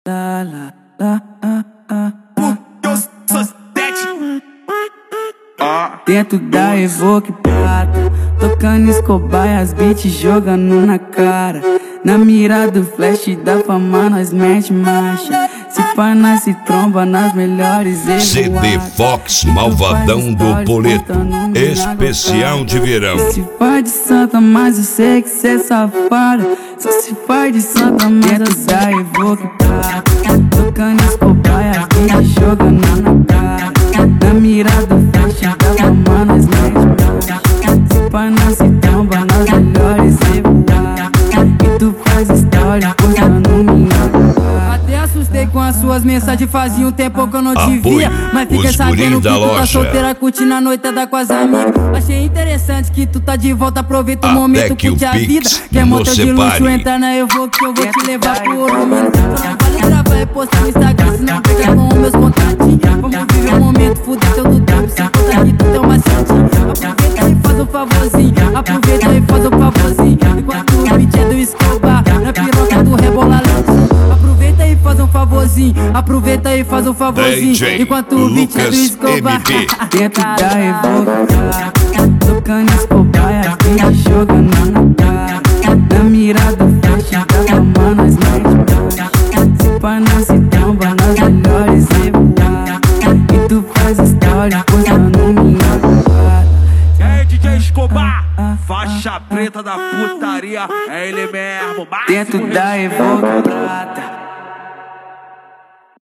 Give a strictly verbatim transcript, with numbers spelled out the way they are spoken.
La, la, la, ah, ah, ah, ah. Dentro da Evoque Prata, tocando Escobar e as beats jogando na cara. Na mira do flash da fama nós mete marcha. Se pá nós se tromba nas melhores evoadas. C D Fox Malvadão do Poleto, especial de verão. Se faz de santa, mas eu sei que cê é safada. Só se faz de santa, mas eu sei da Evoque Prata, tocando Escobar e as beats jogando na cara. Na mira do flash da fama nós mete marcha. Se pá nós se tromba nas melhores evoadas. E tu faz história postando minha. Até assustei com as suas mensagens, fazia um tempo que eu não te via. Mas fiquei sabendo que tu tá solteira, curtindo a noitada com as amigas. Achei interessante que tu tá de volta, aproveita o momento, curte a vida. Quer motor de luxo, entra na Evoque que eu vou te levar pro ouro. Só não vale gravar e postar no Instagram, senão pega com os meus contatinhos. Vamos viver o momento, fuder teu do tempo, se conta que tu tem uma santinha. Aproveita e faz um favorzinho, aproveita e faz um favorzinho. Enquanto o beat é do Escobar, na piroca do rebola lento. Aproveita e faz um favorzinho, aproveita e faz um favorzinho. Enquanto o beat é do Escobar. Dentro da Evoque, tocando Escobar e as beats jogando na cara. Na mira do flash da fama nós mete marcha. Se pá nós se tromba nas melhores evoadas. E tu faz história postando minha boada. É D J Escobar, faixa preta da putaria, é ele mesmo. Dentro da Evoque Prata.